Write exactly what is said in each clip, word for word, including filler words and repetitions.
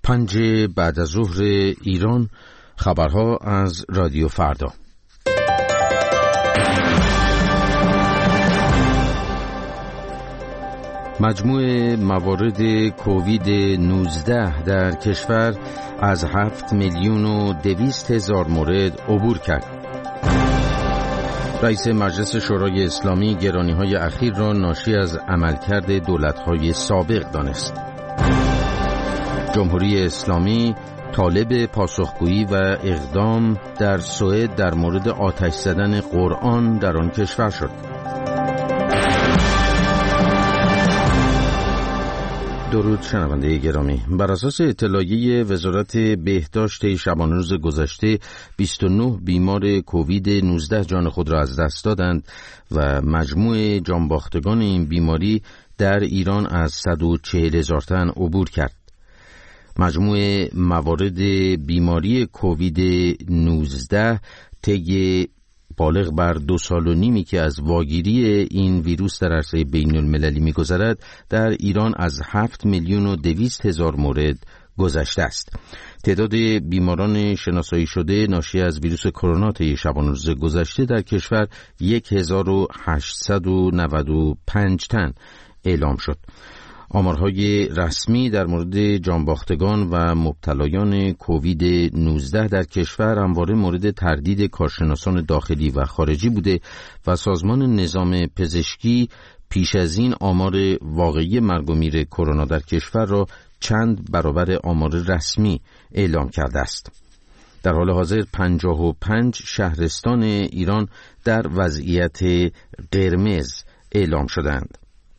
پنج بعد از ظهر ایران، خبرها از رادیو فردا. مجموع موارد کووید نوزده در کشور از هفت میلیون و دویست هزار مورد عبور کرد. رئیس مجلس شورای اسلامی گرانی‌های اخیر را ناشی از عملکرد دولت‌های سابق دانست. جمهوری اسلامی طالب پاسخگویی و اقدام در سوئد در مورد آتش زدن قرآن در آن کشور شد. درود شنونده گرامی، بر اساس اطلاعیه وزارت بهداشت شبانه روز گذشته بیست و نه بیمار کووید نوزده جان خود را از دست دادند و مجموع جانباختگان این بیماری در ایران از صد و چهل هزار تن عبور کرد. مجموع موارد بیماری کووید نوزده طی بالغ بر دو سال و نیمی که از واگیری این ویروس در عرصه بین المللی می‌گذرد در ایران از هفت میلیون و دویست هزار مورد گذشته است. تعداد بیماران شناسایی شده ناشی از ویروس کرونا طی شبانه روز گذشته در کشور یک هزار و هشتصد و نود و پنج تن اعلام شد. آمارهای رسمی در مورد جانباختگان و مبتلایان کووید نوزده در کشور همواره مورد تردید کارشناسان داخلی و خارجی بوده و سازمان نظام پزشکی پیش از این آمار واقعی مرگ و میر کرونا در کشور را چند برابر آمار رسمی اعلام کرده است. در حال حاضر پنجاه و پنج شهرستان ایران در وضعیت قرمز اعلام شدند.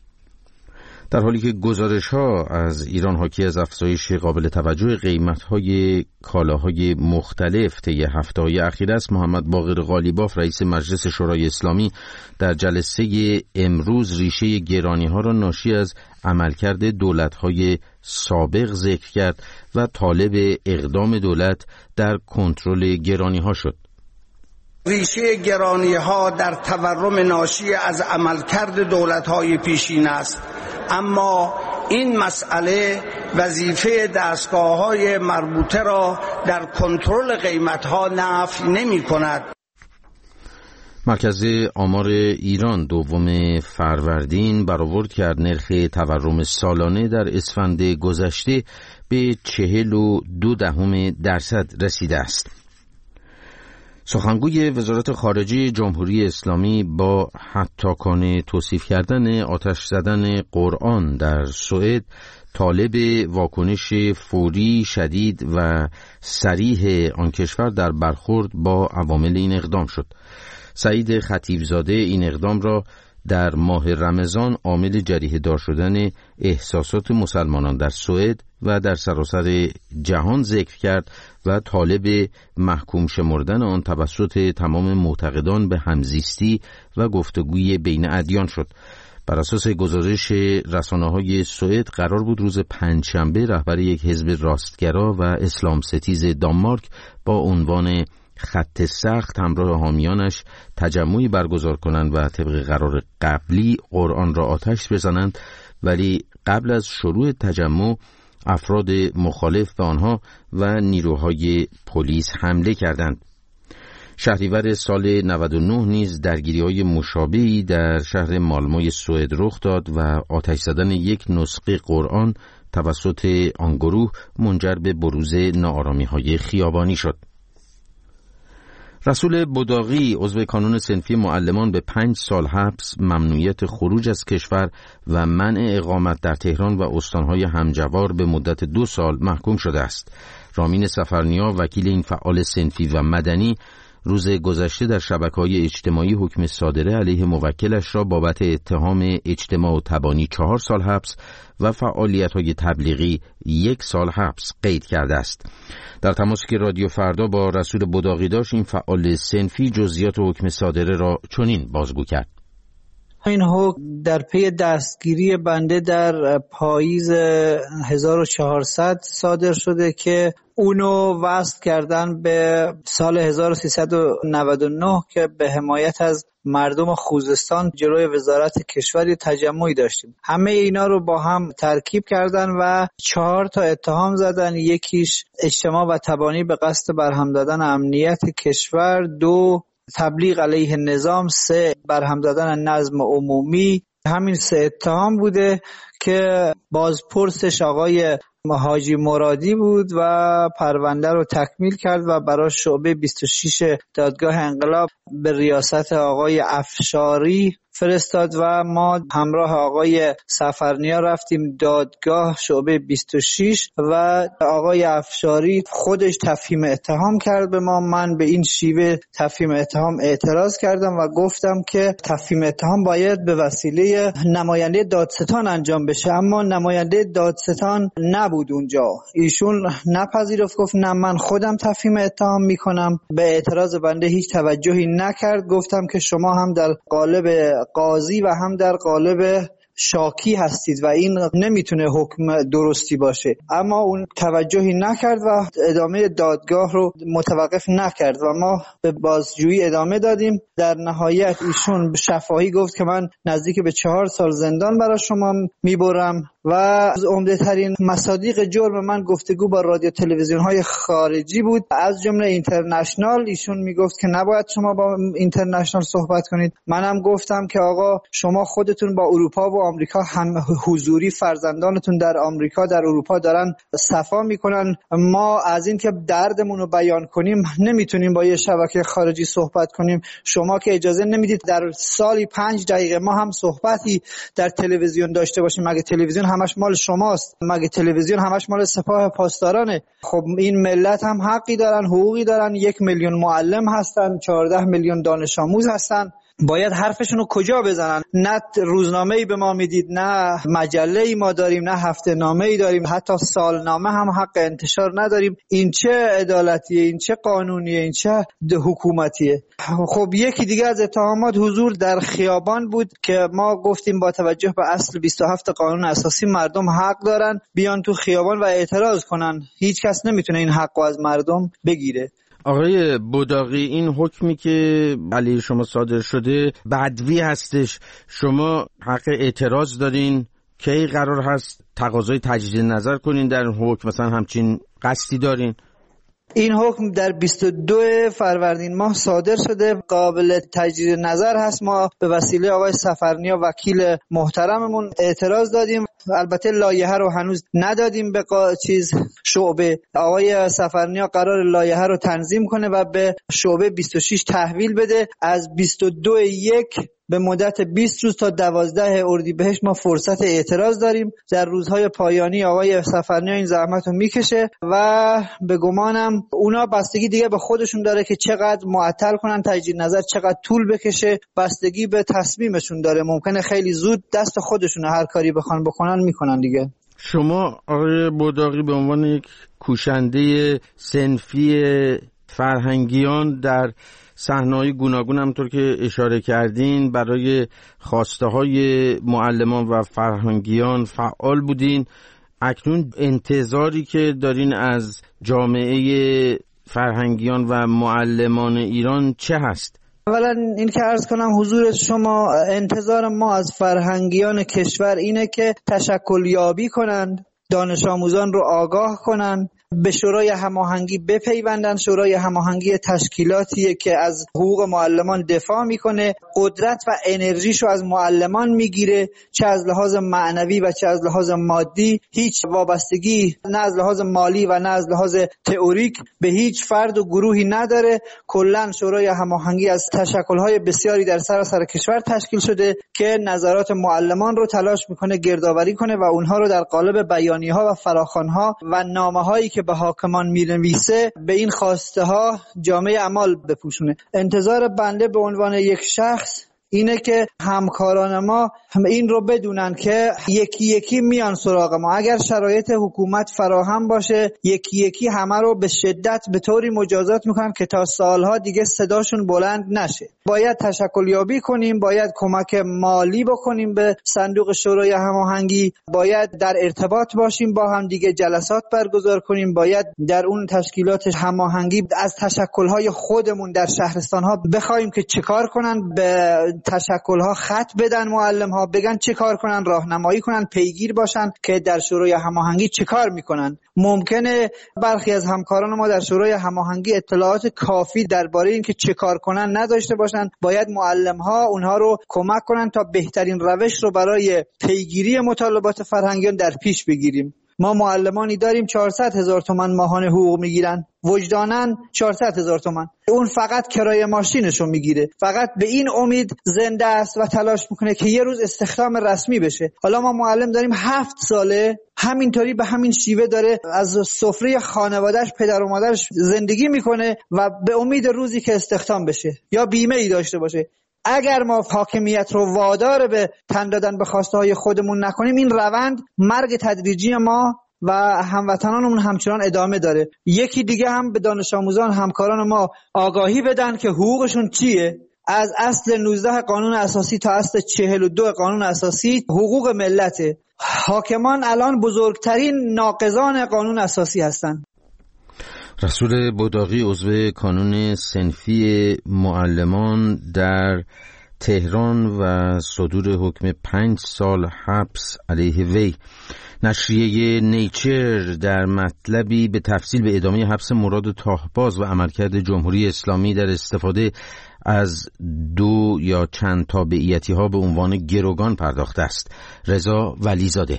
در حالی که گزارش‌ها از ایران حاکی از افزایش قابل توجه قیمت‌های کالاهای مختلف طی هفته‌های اخیر است، محمد باقر قالیباف رئیس مجلس شورای اسلامی در جلسه امروز ریشه گرانی‌ها را ناشی از عملکرد دولت‌های سابق ذکر کرد و طالب اقدام دولت در کنترل گرانی‌ها شد. ریشه گرانی‌ها در تورم ناشی از عملکرد دولت‌های پیشین است، اما این مسئله وظیفه دستگاه‌های مربوطه را در کنترل قیمت‌ها نفی نمی‌کند. مرکز آمار ایران دوم فروردین برآورد کرد نرخ تورم سالانه در اسفند گذشته به چهل و دو دهم درصد رسیده است. سخنگوی وزارت خارجه جمهوری اسلامی با حتاکانه توصیف کردن آتش زدن قرآن در سوئد طالب واکنش فوری، شدید و صریح آن کشور در برخورد با عوامل این اقدام شد. سعید خطیبزاده این اقدام را در ماه رمضان عامل جریحه دار شدن احساسات مسلمانان در سوئد و در سراسر جهان ذکر کرد و طالب محکوم شمردن آن توسط تمام معتقدان به همزیستی و گفتگوی بین ادیان شد. بر اساس گزارش رسانه‌های سوئد قرار بود روز پنجشنبه رهبر یک حزب راستگرا و اسلام ستیز دانمارک با عنوان خط سخت همراه حامیانش تجمعی برگزار کنند و طبق قرار قبلی قرآن را آتش بزنند، ولی قبل از شروع تجمع افراد مخالف به آنها و نیروهای پلیس حمله کردند. شهریور سال نود و نه نیز درگیری‌های مشابهی در شهر مالموی سوئد رخ داد و آتش زدن یک نسخه قرآن توسط آن گروه منجر به بروز ناآرامی‌های خیابانی شد. رسول بداغی عضو کانون صنفی معلمان به پنج سال حبس، ممنوعیت خروج از کشور و منع اقامت در تهران و استانهای همجوار به مدت دو سال محکوم شده است. رامین سفرنیا وکیل این فعال صنفی و مدنی روز گذشته در شبکه‌های اجتماعی حکم صادره علیه موکلش را بابت اتهام اجتماع و تبانی چهار سال حبس و فعالیت‌های تبلیغی یک سال حبس قید کرده است. در تماسی که رادیو فردا با رسول بداغی داشت، این فعال صنفی جزئیات حکم صادره را چنین بازگو کرد. این حکم در پی دستگیری بنده در پاییز هزار و چهارصد صادر شده که اونو وصل کردن به سال هزار و سیصد و نود و نه که به حمایت از مردم خوزستان جلوی وزارت کشور تجمعی داشتیم. همه اینا رو با هم ترکیب کردن و چهار تا اتهام زدن. یکیش اجتماع و تبانی به قصد برهم دادن امنیت کشور، دو تبلیغ علیه نظام، سه برهم دادن نظم عمومی. همین سه اتهام بوده که بازپرسش آقای حاجی مرادی بود و پرونده رو تکمیل کرد و برای شعبه بیست و شش دادگاه انقلاب به ریاست آقای افشاری فرستاد و ما همراه آقای سفرنیا رفتیم دادگاه شعبه بیست و شش و آقای افشاری خودش تفهیم اتهام کرد به ما. من به این شیوه تفهیم اتهام اعتراض کردم و گفتم که تفهیم اتهام باید به وسیله نماینده دادستان انجام بشه، اما نماینده دادستان نبود اونجا. ایشون نپذیرفت، گفت نه من خودم تفهیم اتهام میکنم. به اعتراض بنده هیچ توجهی نکرد. گفتم که شما هم در قالب قاضی و هم در قالب شاکی هستید و این نمیتونه حکم درستی باشه، اما اون توجهی نکرد و ادامه دادگاه رو متوقف نکرد و ما به بازجویی ادامه دادیم. در نهایت ایشون شفاهی گفت که من نزدیک به چهار سال زندان برای شما میبرم و از عمده ترین مصادیق جرم من گفتگو با رادیو تلویزیون های خارجی بود، از جمله اینترنشنال. ایشون میگفت که نباید شما با اینترنشنال صحبت کنید. منم گفتم که آقا شما خودتون با اروپا و آمریکا هم حضوری فرزندانتون در آمریکا در اروپا دارن صفا میکنن، ما از این که دردمون رو بیان کنیم نمیتونیم با یه شبکه خارجی صحبت کنیم. شما که اجازه نمیدید در سالی پنج دقیقه ما هم صحبتی در تلویزیون داشته باشیم. مگه تلویزیون همش مال شماست؟ مگه تلویزیون همش مال سپاه پاسدارانه؟ خب این ملت هم حقی دارن، حقوقی دارن. یک میلیون معلم هستن، چهارده میلیون دانش آموز هستن، باید حرفشون رو کجا بزنن؟ نه روزنامه‌ای به ما میدید، نه مجله‌ای ما داریم، نه هفته نامه‌ای داریم، حتی سالنامه هم حق انتشار نداریم. این چه عدالتیه؟ این چه قانونیه؟ این چه حکومتیه؟ خب یکی دیگه از اتهامات حضور در خیابان بود که ما گفتیم با توجه به اصل بیست و هفت قانون اساسی مردم حق دارن بیان تو خیابان و اعتراض کنن. هیچ کس نمیتونه این حقو از مردم بگیره. آقای بوداقی، این حکمی که علیه شما صادر شده بدوی هستش، شما حق اعتراض دارین؟ کی قرار هست تقاضای تجدید نظر کنین در حکم؟ مثلا همچین قصدی دارین؟ این حکم در بیست و دو فروردین ماه صادر شده، قابل تجدید نظر هست. ما به وسیله آقای سفرنیا وکیل محترممون اعتراض دادیم. البته لایحه رو هنوز ندادیم به قا... چیز شعبه. آقای سفرنیا قرار لایحه رو تنظیم کنه و به شعبه بیست و شش تحویل بده. از بیست و دو یک به مدت بیست روز تا دوازده اردیبهشت ما فرصت اعتراض داریم. در روزهای پایانی آقای سفرنیا این زحمت رو میکشه و به گمانم اونا بستگی دیگه به خودشون داره که چقدر معطل کنن تجدید نظر، چقدر طول بکشه، بستگی به تصمیمشون داره. ممکنه خیلی زود دست خودشون هر کاری بخوان بکنن میکنن دیگه. شما آقای بوداقی به عنوان یک کوشنده صنفی فرهنگیان در صحنه‌های گوناگون همونطور که اشاره کردین برای خواسته‌های معلمان و فرهنگیان فعال بودین. اکنون انتظاری که دارین از جامعه فرهنگیان و معلمان ایران چه هست؟ اولا این که عرض کنم حضور شما، انتظار ما از فرهنگیان کشور اینه که تشکل یابی کنند، دانش آموزان رو آگاه کنند، به شورای هماهنگی بپیوندن. شورای هماهنگی تشکیلاتیه که از حقوق معلمان دفاع میکنه، قدرت و انرژیشو از معلمان میگیره، چه از لحاظ معنوی و چه از لحاظ مادی. هیچ وابستگی نه از لحاظ مالی و نه از لحاظ تئوریک به هیچ فرد و گروهی نداره. کلا شورای هماهنگی از تشکل‌های بسیاری در سراسر کشور تشکیل شده که نظرات معلمان رو تلاش میکنه گردآوری کنه و اونها رو در قالب بیانیه‌ها و فراخوان‌ها و نامه‌هایی که به حاکمان می‌نویسه به این خواسته ها جامعه عمل بپوشونه. انتظار بنده به عنوان یک شخص اینه که همکاران ما این رو بدونن که یکی یکی میان سراغ ما. اگر شرایط حکومت فراهم باشه یکی یکی همه رو به شدت به طوری مجازات میکنن که تا سالها دیگه صداشون بلند نشه. باید تشکل یابی کنیم، باید کمک مالی بکنیم به صندوق شورای هماهنگی، باید در ارتباط باشیم با هم دیگه، جلسات برگزار کنیم، باید در اون تشکیلات هماهنگی از تشکل‌های خودمون در شهرستان‌ها بخوایم که چه کار کنن، به تشکل‌ها خط بدن، معلم‌ها بگن چه کار کنن، راهنمایی کنن، پیگیر باشن که در شورای هماهنگی چه کار میکنن. ممکنه برخی از همکاران ما در شورای هماهنگی اطلاعات کافی درباره این که چه کار کنن نداشته باشن. باید معلم‌ها اونها رو کمک کنن تا بهترین روش رو برای پیگیری مطالبات فرهنگیان در پیش بگیریم. ما معلمانی داریم چهارصد هزار تومان ماهانه حقوق میگیرن، وجدانن چهارصد هزار تومان، اون فقط کرایه ماشینشو میگیره، فقط به این امید زنده است و تلاش میکنه که یه روز استخدام رسمی بشه. حالا ما معلم داریم هفت ساله همینطوری به همین شیوه داره از سفره خانواده‌اش پدر و مادرش زندگی میکنه و به امید روزی که استخدام بشه یا بیمه ای داشته باشه. اگر ما حاکمیت رو وادار به تن دادن به خواسته های خودمون نکنیم، این روند مرگ تدریجی ما و هموطنانمون همچنان ادامه داره. یکی دیگه هم به دانش آموزان همکاران ما آگاهی بدن که حقوقشون چیه. از اصل نوزده قانون اساسی تا اصل چهل و دو قانون اساسی حقوق ملته. حاکمان الان بزرگترین ناقضان قانون اساسی هستند. رسول بوداقی عضو کانون صنفی معلمان در تهران و صدور حکم پنج سال حبس علیه وی. نشریه نیچر در مطلبی به تفصیل به ادامه حبس مراد طاهباز و عملکرد جمهوری اسلامی در استفاده از دو یا چند تابعیتی ها به عنوان گروگان پرداخته است. رضا ولیزاده.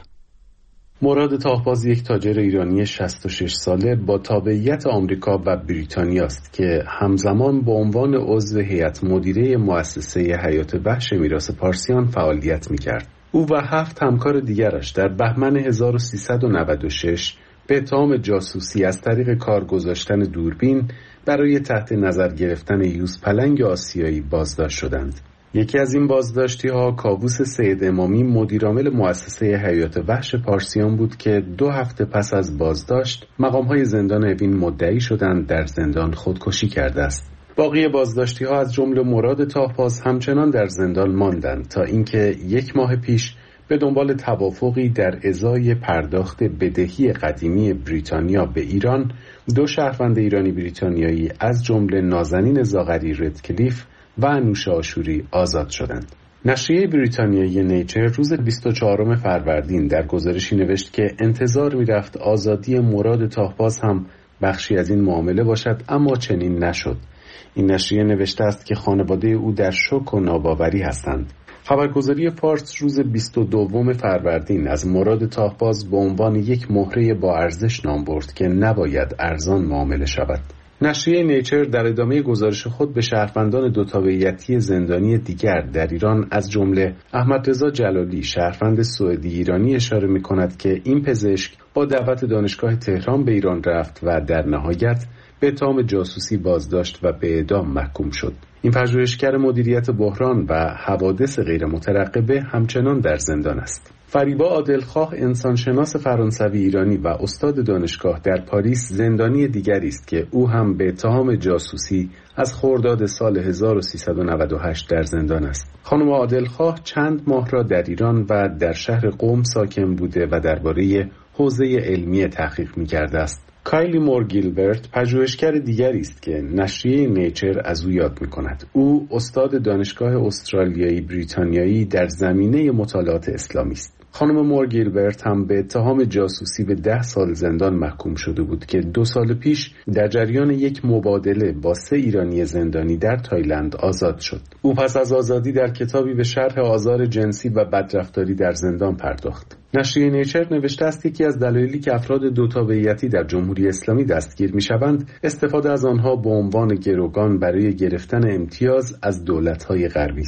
مراد طاهباز یک تاجر ایرانی شصت و شش ساله با تابعیت آمریکا و بریتانیا است که همزمان به عنوان عضو هیئت مدیره مؤسسه حیات وحش میراث پارسیان فعالیت می‌کرد. او و هفت همکار دیگرش در بهمن هزار و سیصد و نود و شش به اتهام جاسوسی از طریق کار گذاشتن دوربین برای تحت نظر گرفتن یوزپلنگ آسیایی بازداشت شدند. یکی از این بازداشتی ها کاووس سید امامی مدیرعامل مؤسسه حیات وحش پارسیان بود که دو هفته پس از بازداشت مقام های زندان اوین مدعی شدند در زندان خودکشی کرده است. باقی بازداشتی ها از جمله مراد طاهباز همچنان در زندان ماندند تا اینکه یک ماه پیش به دنبال توافقی در ازای پرداخت بدهی قدیمی بریتانیا به ایران دو شهروند ایرانی بریتانیایی از جمله نازنین زاغری ردکلیف و انوش آشوری آزاد شدند. نشریه بریتانیایی نیچر روز بیست و چهارم فروردین در گزارشی نوشت که انتظار می‌رفت آزادی مراد طاهباز هم بخشی از این معامله باشد، اما چنین نشد. این نشریه نوشته است که خانواده او در شوک و ناباوری هستند. خبرگزاری فارس روز بیست و دوم فروردین از مراد طاهباز به عنوان یک مهره با ارزش نام برد که نباید ارزان معامله شود. نشریه نیچر در ادامه گزارش خود به شهروندان دو تابعیتی زندانی دیگر در ایران از جمله احمد رضا جلالی شهروند سوئدی ایرانی اشاره می‌کند که این پزشک با دعوت دانشگاه تهران به ایران رفت و در نهایت به اتهام جاسوسی بازداشت و به اعدام محکوم شد. این پژوهشگر مدیریت بحران و حوادث غیر مترقبه همچنان در زندان است. فریبا عادلخواه انسانشناس فرانسوی ایرانی و استاد دانشگاه در پاریس زندانی دیگری است که او هم به اتهام جاسوسی از خرداد سال هزار و سیصد و نود و هشت در زندان است. خانم عادلخواه چند ماه را در ایران و در شهر قم ساکن بوده و درباره حوزه علمی تحقیق می‌کرده است. کایلی مور گیلبرت پژوهشگر دیگری است که نشریه نیچر از او یاد می‌کند. او استاد دانشگاه استرالیایی بریتانیایی در زمینه مطالعات اسلامی است. خانم مور گیلبرت هم به اتهام جاسوسی به ده سال زندان محکوم شده بود که دو سال پیش در جریان یک مبادله با سه ایرانی زندانی در تایلند آزاد شد. او پس از آزادی در کتابی به شرح آزار جنسی و بدرفتاری در زندان پرداخت. نشریه نیچر نوشته است یکی از دلایلی که افراد دو تابعیتی در جمهوری اسلامی دستگیر می‌شوند استفاده از آنها به عنوان گروگان برای گرفتن امتیاز از دولت‌های غربی است.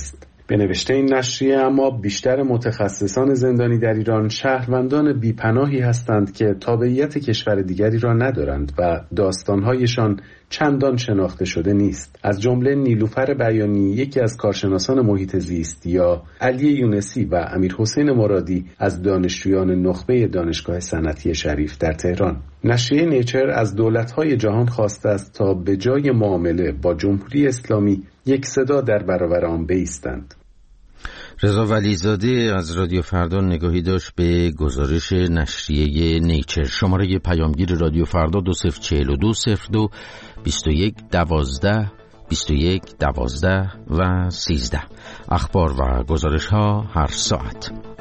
به نوشته این نشریه اما بیشتر متخصصان زندانی در ایران شهروندان بیپناهی هستند که تابعیت کشور دیگری را ندارند و داستانهایشان چندان شناخته شده نیست. از جمله نیلوفر بیانی، یکی از کارشناسان محیط زیست، یا علی یونسی و امیر حسین مرادی از دانشجویان نخبه دانشگاه صنعتی شریف در تهران. نشریه نیچر از دولت‌های جهان خواسته است تا به جای معامله با جمهوری اسلامی یک صدا در برابر آن بایستند. رضا ولیزاده از رادیو فردا نگاهی داشت به گزارش نشریه نیچر. شماره پیامگیر رادیو فردا دو صفر چهل و دو صفر دو بیست و یک دوازده بیست و یک دوازده و سیزده. اخبار و گزارش ها هر ساعت.